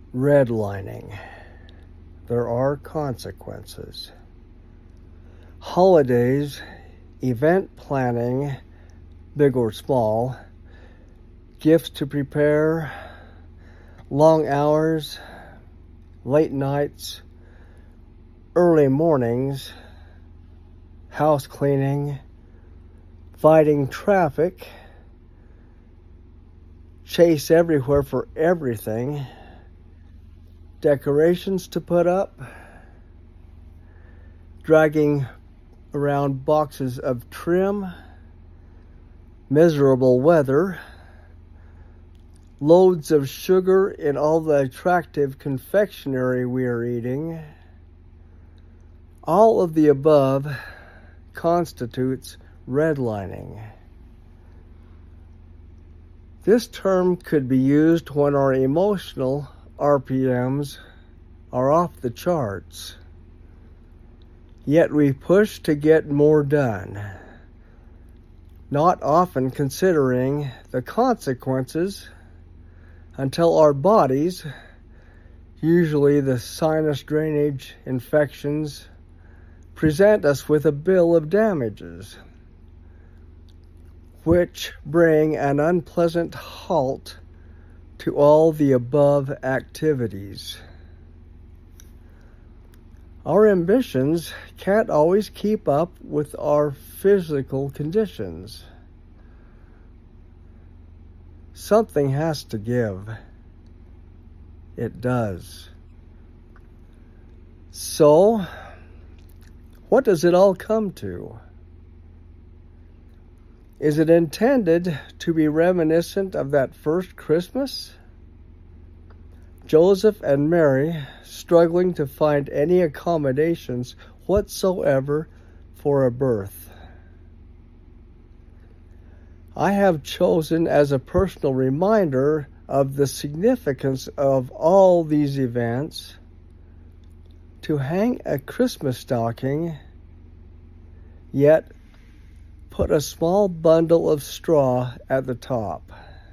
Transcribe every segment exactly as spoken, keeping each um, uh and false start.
Redlining. There are consequences. Holidays, event planning, big or small, gifts to prepare, long hours, late nights, early mornings, house cleaning, fighting traffic, chase everywhere for everything, decorations to put up, dragging around boxes of trim, miserable weather, loads of sugar in all the attractive confectionery we are eating. All of the above constitutes redlining. This term could be used when our emotional R P Ms are off the charts, yet we push to get more done, not often considering the consequences until our bodies, usually the sinus drainage infections, present us with a bill of damages, which bring an unpleasant halt to all the above activities. Our ambitions can't always keep up with our physical conditions. Something has to give. It does. So, what does it all come to? Is it intended to be reminiscent of that first Christmas? Joseph and Mary struggling to find any accommodations whatsoever for a birth. I have chosen as a personal reminder of the significance of all these events to hang a Christmas stocking, yet put a small bundle of straw at the top.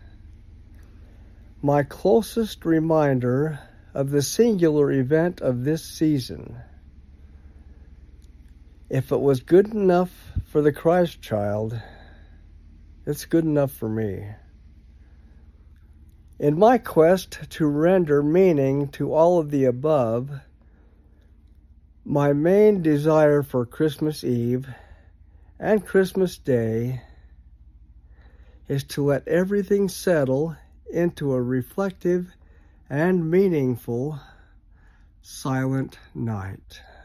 My closest reminder of the singular event of this season. If it was good enough for the Christ child, it's good enough for me. In my quest to render meaning to all of the above, my main desire for Christmas Eve and Christmas Day is to let everything settle into a reflective and meaningful silent night.